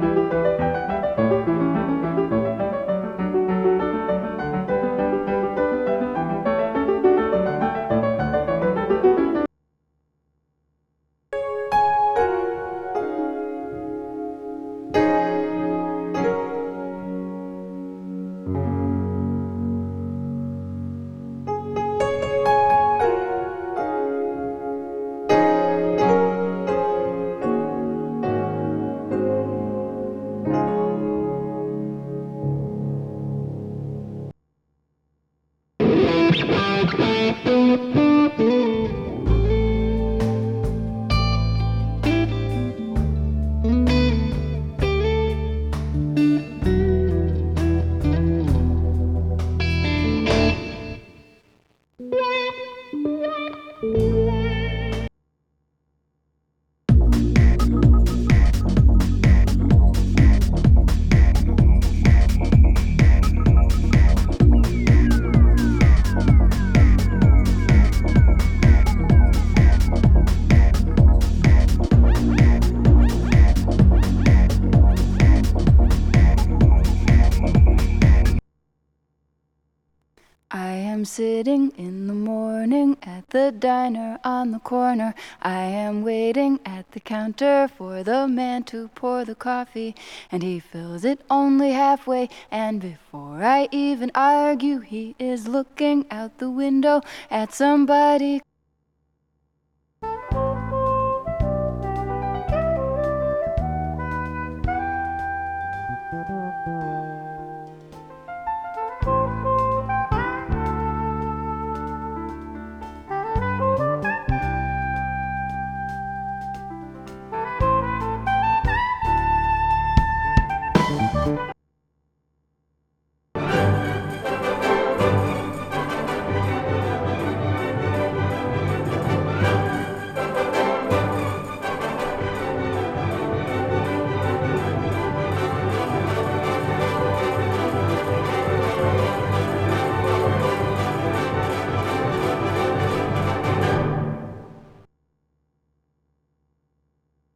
I am sitting in the morning at the diner on the corner. I am waiting at the counter for the man to pour the coffee, and he fills it only halfway, and before I even argue, he is looking out the window at somebody